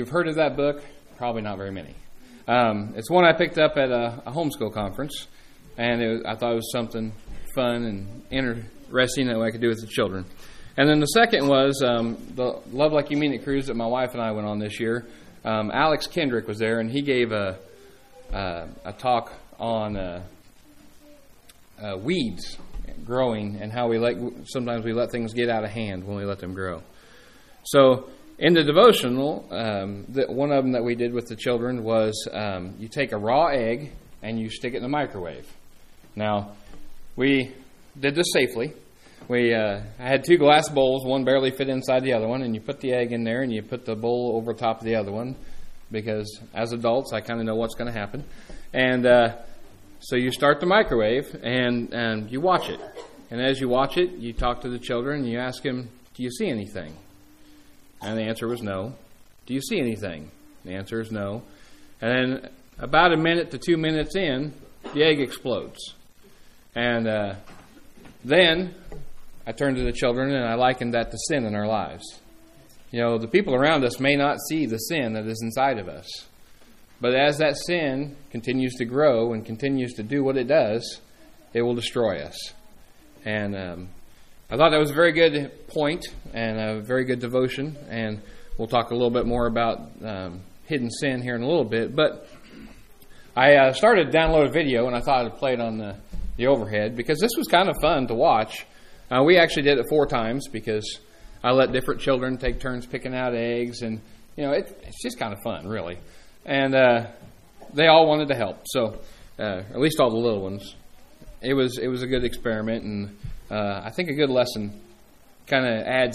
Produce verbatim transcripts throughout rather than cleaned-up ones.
You've heard of that book? Probably not very many. Um, it's one I picked up at a, a homeschool conference, and it was, I thought it was something fun and interesting that I could do with the children. And then the second was um, the Love Like You Mean It cruise that my wife and I went on this year. Um, Alex Kendrick was there, and he gave a uh, a talk on uh, uh, weeds growing and how we let sometimes we let things get out of hand when we let them grow. So in the devotional, um, the, one of them that we did with the children was um, you take a raw egg and you stick it in the microwave. Now, we did this safely. We uh, I had two glass bowls, one barely fit inside the other one, and you put the egg in there and you put the bowl over top of the other one because as adults, I kind of know what's going to happen. And uh, so you start the microwave and, and you watch it. And as you watch it, you talk to the children and you ask them, do you see anything? And the answer was no. Do you see anything? The answer is no. And then about a minute to two minutes in, the egg explodes. And uh, then I turned to the children and I likened that to sin in our lives. You know, the people around us may not see the sin that is inside of us. But as that sin continues to grow and continues to do what it does, it will destroy us. And um, I thought that was a very good point and a very good devotion. And we'll talk a little bit more about um, hidden sin here in a little bit. But I uh, started to download a video, and I thought I'd play it on the, the overhead because this was kind of fun to watch. Uh, we actually did it four times because I let different children take turns picking out eggs. And, you know, it, it's just kind of fun, really. And uh, they all wanted to help. So uh, at least all the little ones. It was, it was a good experiment, and Uh, I think a good lesson kind of adds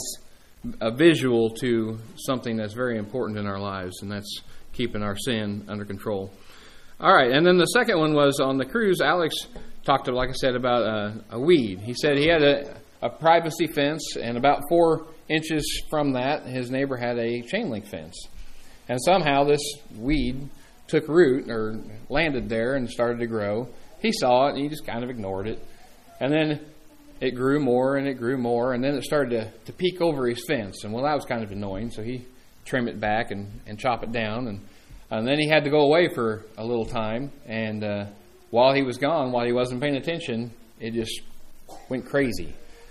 a visual to something that's very important in our lives, and that's keeping our sin under control. All right, and then the second one was on the cruise. Alex talked, like I said, about a, a weed. He said he had a, a privacy fence, and about four inches from that, his neighbor had a chain link fence. And somehow this weed took root or landed there and started to grow. He saw it, and he just kind of ignored it. And then it grew more and it grew more, and then it started to, to peek over his fence. And, well, that was kind of annoying, so he trimmed it back and, and chop it down. And, and then he had to go away for a little time. And uh, while he was gone, while he wasn't paying attention, it just went crazy.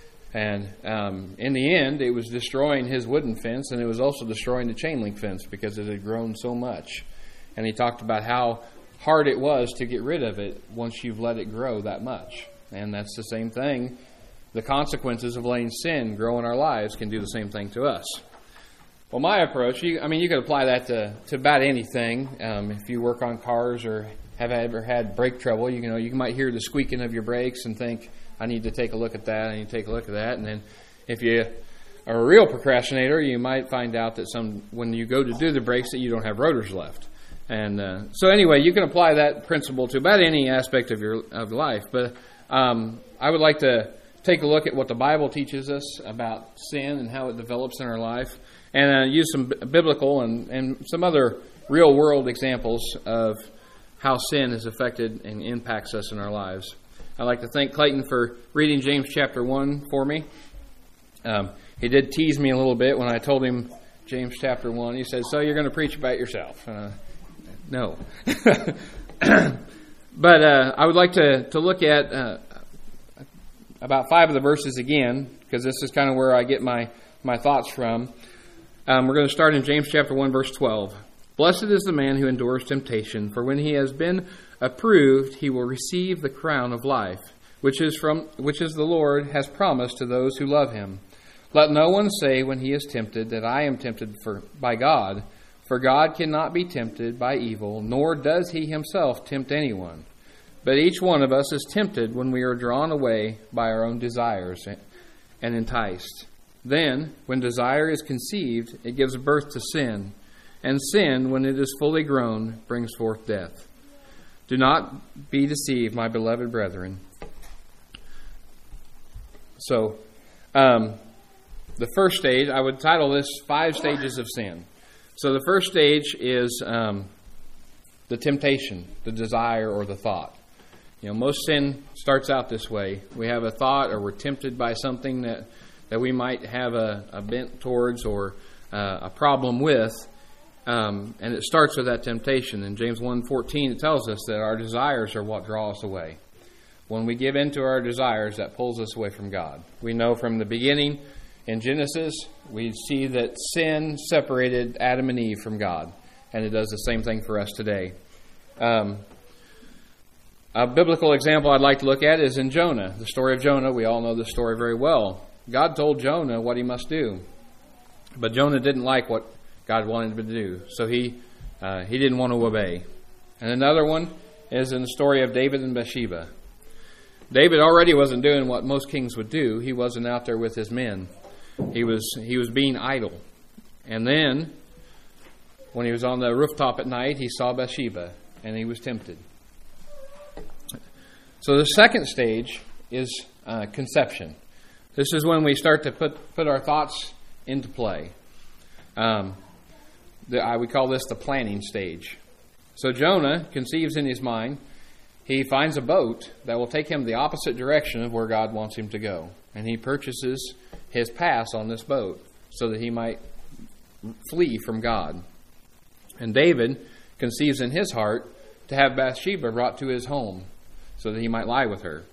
And um, in the end, it was destroying his wooden fence, and it was also destroying the chain link fence because it had grown so much. And he talked about how hard it was to get rid of it once you've let it grow that much. And that's the same thing. The consequences of letting sin grow in our lives can do the same thing to us. Well, my approach, you, I mean, you could apply that to, to about anything. Um, if you work on cars or have ever had brake trouble, you know, you might hear the squeaking of your brakes and think, I need to take a look at that, I need to take a look at that. And then if you are a real procrastinator, you might find out that some when you go to do the brakes that you don't have rotors left. And uh, so anyway, you can apply that principle to about any aspect of your of life. But um, I would like to take a look at what the Bible teaches us about sin and how it develops in our life, and uh, use some b- biblical and, and some other real-world examples of how sin has affected and impacts us in our lives. I'd like to thank Clayton for reading James chapter one for me. Um, he did tease me a little bit when I told him James chapter one. He said, so you're going to preach about yourself. Uh, no. But uh, I would like to, to look at Uh, about five of the verses again, because this is kind of where I get my, my thoughts from. Um, we're going to start in James chapter one, verse twelve. Blessed is the man who endures temptation, for when he has been approved, he will receive the crown of life, which is from which is the Lord has promised to those who love him. Let no one say when he is tempted that I am tempted for, by God, for God cannot be tempted by evil, nor does he himself tempt anyone. But each one of us is tempted when we are drawn away by our own desires and enticed. Then, when desire is conceived, it gives birth to sin. And sin, when it is fully grown, brings forth death. Do not be deceived, my beloved brethren. So, um, the first stage, I would title this Five Stages of Sin. So the first stage is um, the temptation, the desire, or the thought. You know, most sin starts out this way. We have a thought, or we're tempted by something that, that we might have a, a bent towards or uh, a problem with, Um, and it starts with that temptation. In James one fourteen, it tells us that our desires are what draw us away. When we give in to our desires, that pulls us away from God. We know from the beginning in Genesis, we see that sin separated Adam and Eve from God. And it does the same thing for us today. Um, a biblical example I'd like to look at is in Jonah. The story of Jonah, we all know the story very well. God told Jonah what he must do. But Jonah didn't like what God wanted him to do. So he uh, he didn't want to obey. And another one is in the story of David and Bathsheba. David already wasn't doing what most kings would do. He wasn't out there with his men. He was he was being idle. And then, when he was on the rooftop at night, he saw Bathsheba, and he was tempted. So the second stage is uh, conception. This is when we start to put, put our thoughts into play. Um, the, I would call this the planning stage. So Jonah conceives in his mind. He finds a boat that will take him the opposite direction of where God wants him to go. And he purchases his pass on this boat so that he might flee from God. And David conceives in his heart to have Bathsheba brought to his home so that he might lie with her.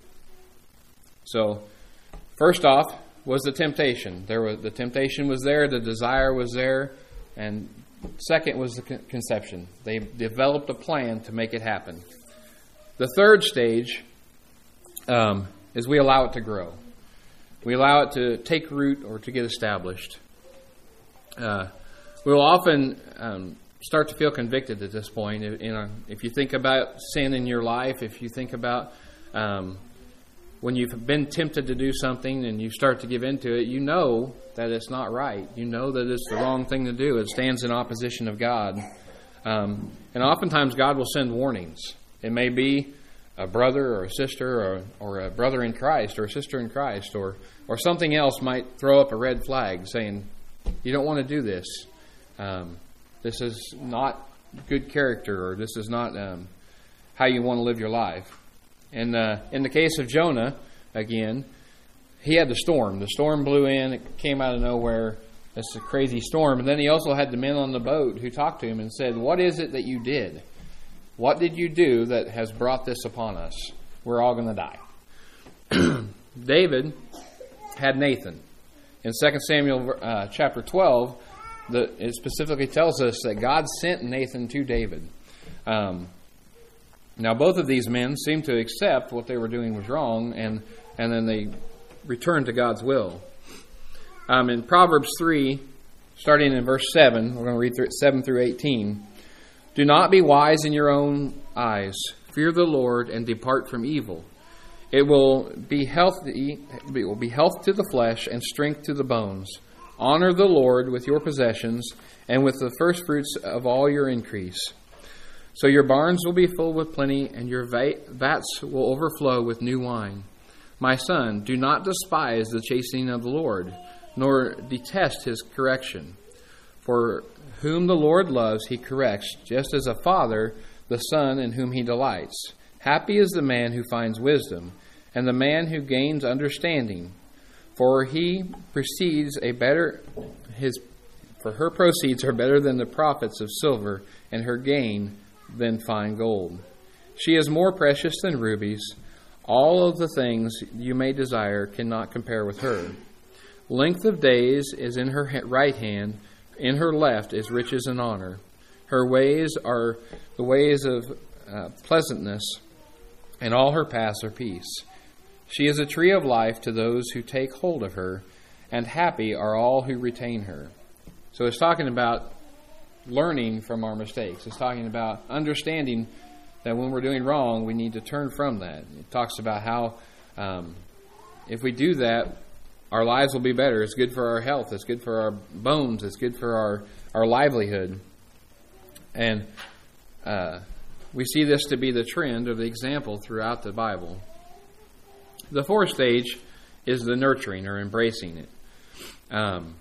So, first off was the temptation. There was the temptation was there, the desire was there, and second was the conception. They developed a plan to make it happen. The third stage um, is we allow it to grow. We allow it to take root or to get established. Uh, we'll often um, start to feel convicted at this point. You know, if you think about sin in your life, if you think about um, when you've been tempted to do something and you start to give into it, you know that it's not right. You know that it's the wrong thing to do. It stands in opposition of God. Um, and oftentimes God will send warnings. It may be a brother or a sister or, or a brother in Christ or a sister in Christ or, or something else might throw up a red flag saying, you don't want to do this. Um, this is not good character, or this is not um, how you want to live your life. And uh, in the case of Jonah, again, he had the storm. The storm blew in. It came out of nowhere. It's a crazy storm. And then he also had the men on the boat who talked to him and said, what is it that you did? What did you do that has brought this upon us? We're all going to die. David had Nathan. In Second Samuel uh, chapter twelve, the, it specifically tells us that God sent Nathan to David. Um, now, both of these men seemed to accept what they were doing was wrong, and, and then they returned to God's will. Um, in Proverbs three, starting in verse seven, we're going to read through seven through eighteen. Do not be wise in your own eyes. Fear the Lord and depart from evil. It will be healthy. It will be health to the flesh and strength to the bones. Honor the Lord with your possessions and with the first fruits of all your increase. So your barns will be full with plenty, and your vats will overflow with new wine. My son, do not despise the chastening of the Lord, nor detest his correction. For whom the Lord loves, he corrects, just as a father the son in whom he delights. Happy is the man who finds wisdom, and the man who gains understanding. For he proceeds a better his for her proceeds are better than the profits of silver, and her gain than fine gold. She is more precious than rubies. All of the things you may desire cannot compare with her. Length of days is in her right hand, in her left is riches and honor. Her ways are the ways of uh, pleasantness, and all her paths are peace. She is a tree of life to those who take hold of her, and happy are all who retain her. So it's talking about learning from our mistakes. It's talking about understanding that when we're doing wrong, we need to turn from that. It talks about how um, if we do that, our lives will be better. It's good for our health. It's good for our bones. It's good for our, our livelihood. And uh, we see this to be the trend or the example throughout the Bible. The fourth stage is the nurturing or embracing it. Um,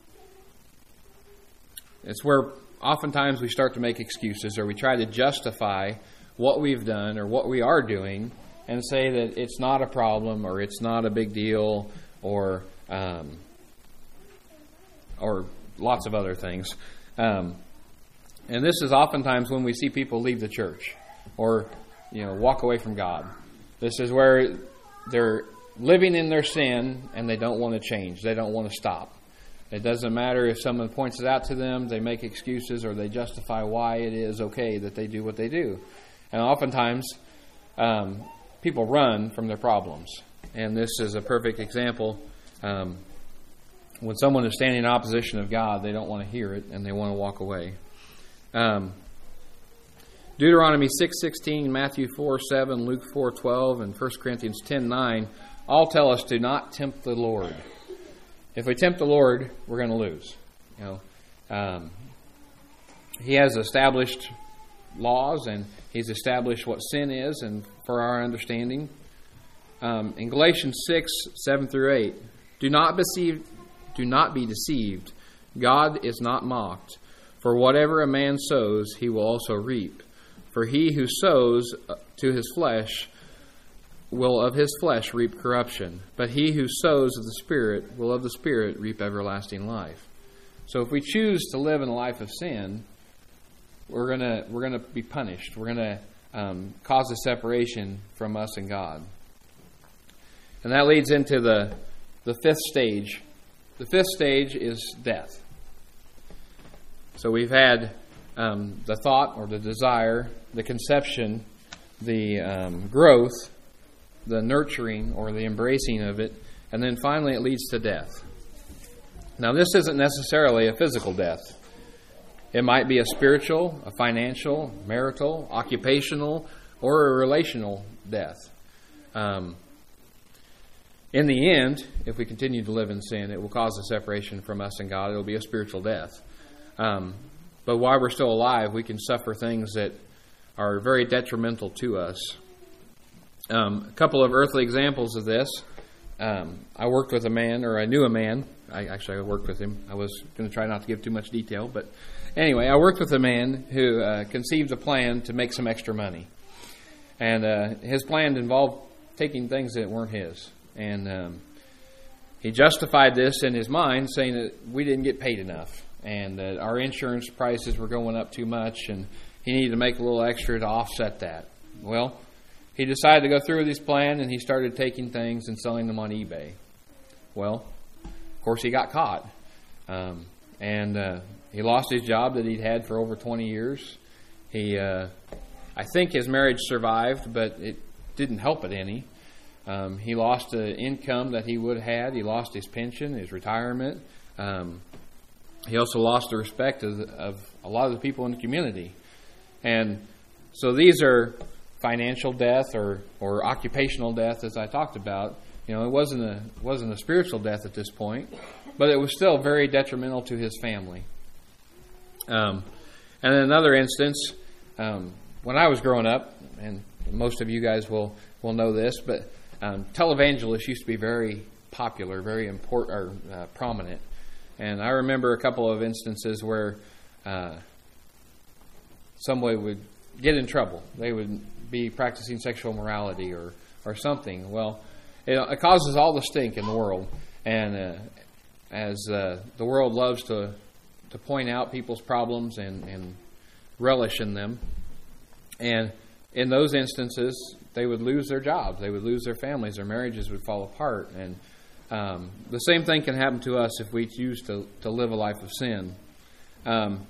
it's where oftentimes we start to make excuses, or we try to justify what we've done or what we are doing and say that it's not a problem or it's not a big deal, or um, or lots of other things. Um, And this is oftentimes when we see people leave the church or, you know, walk away from God. This is where they're living in their sin and they don't want to change. They don't want to stop. It doesn't matter if someone points it out to them, they make excuses, or they justify why it is okay that they do what they do. And oftentimes, um, people run from their problems. And this is a perfect example. Um, when someone is standing in opposition of God, they don't want to hear it and they want to walk away. Um, Deuteronomy six sixteen, Matthew four seven, Luke four twelve, and First Corinthians ten nine all tell us to not tempt the Lord. If we tempt the Lord, we're going to lose. You know, um, He has established laws, and He's established what sin is, and for our understanding. Um, in Galatians six seven through eight, do not deceive, do not be deceived. God is not mocked. For whatever a man sows, he will also reap. For he who sows to his flesh will of his flesh reap corruption, but he who sows of the Spirit will of the Spirit reap everlasting life. So if we choose to live in a life of sin, we're gonna we're gonna be punished. We're gonna um, cause a separation from us and God, and that leads into the the fifth stage. The fifth stage is death. So we've had um, the thought or the desire, the conception, the um, growth, the nurturing or the embracing of it, and then finally it leads to death. Now this isn't necessarily a physical death. It might be a spiritual, a financial, marital, occupational, or a relational death. Um, in the end, if we continue to live in sin, it will cause a separation from us and God. It will be a spiritual death. Um, but while we're still alive, we can suffer things that are very detrimental to us. Um, a couple of earthly examples of this. Um, I worked with a man, or I knew a man. I actually I worked with him. I was going to try not to give too much detail, but anyway, I worked with a man who uh, conceived a plan to make some extra money, and uh, his plan involved taking things that weren't his, and um, he justified this in his mind, saying that we didn't get paid enough, and that our insurance prices were going up too much, and he needed to make a little extra to offset that. Well, he decided to go through with his plan, and he started taking things and selling them on eBay. Well, of course, he got caught. Um, and uh, he lost his job that he'd had for over twenty years. He, uh, I think his marriage survived, but it didn't help it any. Um, he lost the income that he would have had. He lost his pension, his retirement. Um, he also lost the respect of, the, of a lot of the people in the community. And so these are financial death or, or occupational death, as I talked about. You know, it wasn't a wasn't a spiritual death at this point, but it was still very detrimental to his family. Um, and in another instance, um, when I was growing up, and most of you guys will, will know this, but um, televangelists used to be very popular, very important or uh, prominent. And I remember a couple of instances where uh, somebody would get in trouble. They would be practicing sexual morality or, or something. Well, it, it causes all the stink in the world. And uh, as uh, the world loves to to point out people's problems and, and relish in them, and in those instances, they would lose their jobs. They would lose their families. Their marriages would fall apart. And um, the same thing can happen to us if we choose to, to live a life of sin. Um,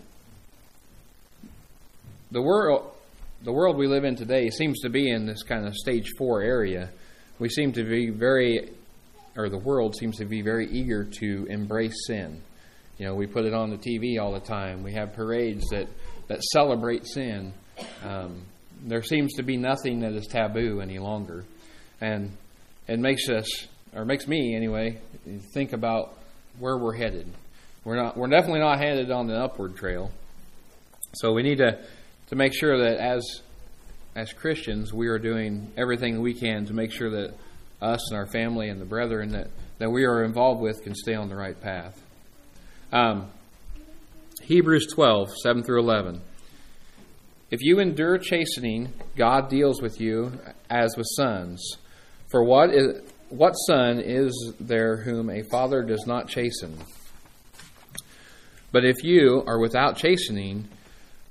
the world... The world we live in today seems to be in this kind of stage four area. We seem to be very, or the world seems to be very eager to embrace sin. You know, we put it on the T V all the time. We have parades that, that celebrate sin. Um, there seems to be nothing that is taboo any longer. And it makes us, or makes me anyway, think about where we're headed. We're not, we're definitely not headed on the upward trail. So we need to to make sure that as as Christians, we are doing everything we can to make sure that us and our family and the brethren that, that we are involved with can stay on the right path. Um, Hebrews twelve, seven through eleven. If you endure chastening, God deals with you as with sons. For what is what son is there whom a father does not chasten? But if you are without chastening,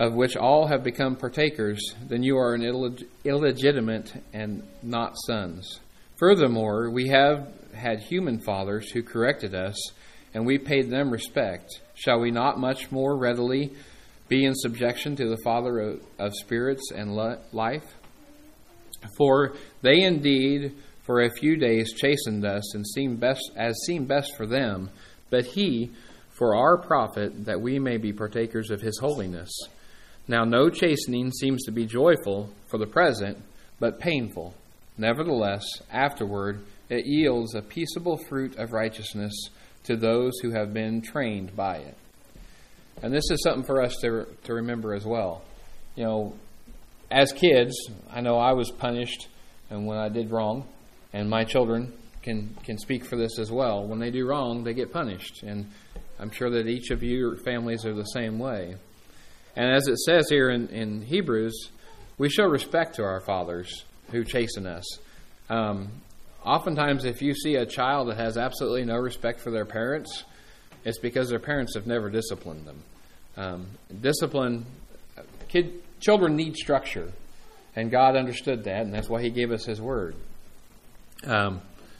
of which all have become partakers, then you are an illeg- illegitimate and not sons. Furthermore, we have had human fathers who corrected us, and we paid them respect. Shall we not much more readily be in subjection to the Father of, of spirits and li- life? For they indeed for a few days chastened us, and seemed best as seemed best for them, but He for our profit, that we may be partakers of His holiness. Now no chastening seems to be joyful for the present, but painful. Nevertheless, afterward it yields a peaceable fruit of righteousness to those who have been trained by it. And this is something for us to to remember as well. You know, as kids, I know I was punished and when I did wrong, and my children can can speak for this as well. When they do wrong, they get punished, and I'm sure that each of your families are the same way. And as it says here in, in Hebrews, we show respect to our fathers who chasten us. Um, oftentimes, if you see a child that has absolutely no respect for their parents, it's because their parents have never disciplined them. Um, discipline, kid, children need structure, and God understood that, and that's why He gave us His Word. Um,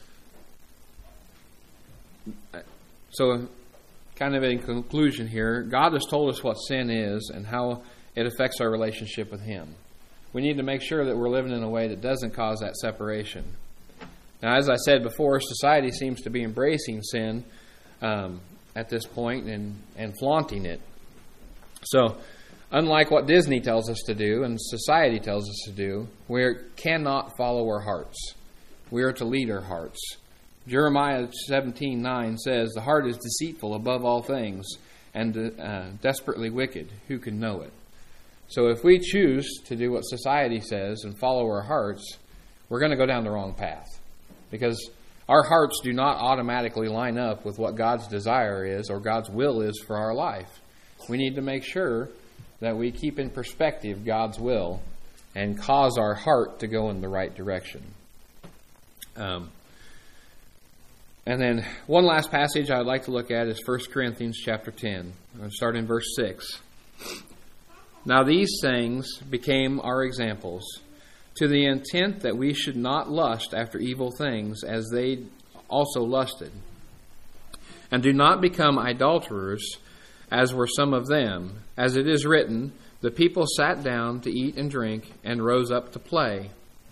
so, kind of in conclusion here, God has told us what sin is and how it affects our relationship with Him. We need to make sure that we're living in a way that doesn't cause that separation. Now, as I said before, society seems to be embracing sin um, at this point and, and flaunting it. So, unlike what Disney tells us to do and society tells us to do, we cannot follow our hearts. We are to lead our hearts. Jeremiah seventeen nine says, "The heart is deceitful above all things and uh, desperately wicked. Who can know it?" So if we choose to do what society says and follow our hearts, we're going to go down the wrong path. Because our hearts do not automatically line up with what God's desire is or God's will is for our life. We need to make sure that we keep in perspective God's will and cause our heart to go in the right direction. Um, and then one last passage I would like to look at is First Corinthians chapter ten. I'm going to start in verse six. "Now these things became our examples, to the intent that we should not lust after evil things as they also lusted. And do not become idolaters, as were some of them. As it is written, the people sat down to eat and drink, and rose up to play.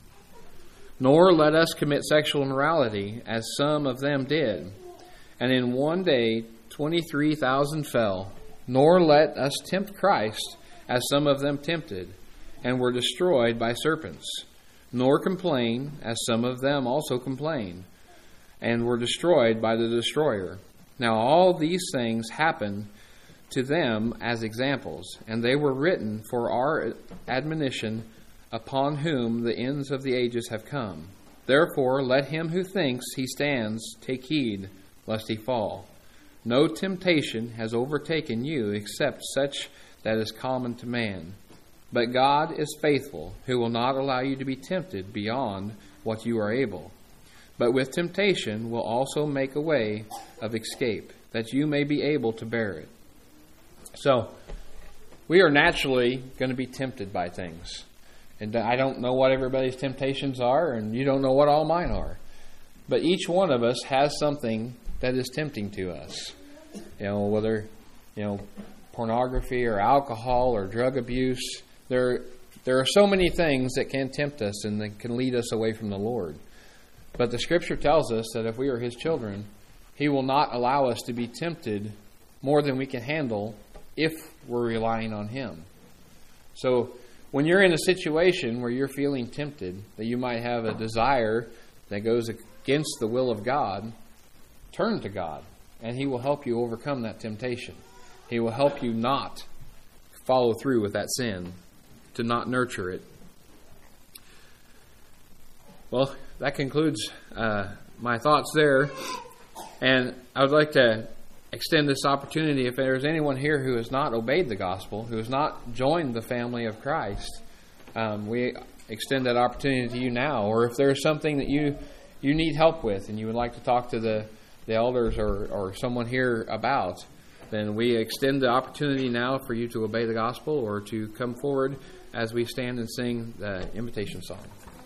Nor let us commit sexual immorality, as some of them did. And in one day twenty-three thousand fell. Nor let us tempt Christ, as some of them tempted, and were destroyed by serpents. Nor complain, as some of them also complained, and were destroyed by the destroyer. Now all these things happened to them as examples, and they were written for our admonition, upon whom the ends of the ages have come. Therefore let him who thinks he stands take heed, lest he fall. No temptation has overtaken you except such that is common to man. But God is faithful, who will not allow you to be tempted beyond what you are able, but with temptation will also make a way of escape, that you may be able to bear it." So, we are naturally going to be tempted by things. And I don't know what everybody's temptations are, and you don't know what all mine are. But each one of us has something that is tempting to us. You know, whether, you know, pornography or alcohol or drug abuse. There, there are so many things that can tempt us and that can lead us away from the Lord. But the Scripture tells us that if we are His children, He will not allow us to be tempted more than we can handle if we're relying on Him. So when you're in a situation where you're feeling tempted, that you might have a desire that goes against the will of God, turn to God, and He will help you overcome that temptation. He will help you not follow through with that sin, to not nurture it. Well, that concludes uh, my thoughts there. And I would like to extend this opportunity, if there's anyone here who has not obeyed the gospel, who has not joined the family of Christ, um, we extend that opportunity to you now. Or if there's something that you you need help with and you would like to talk to the, the elders or, or someone here about, then we extend the opportunity now for you to obey the gospel or to come forward as we stand and sing the invitation song.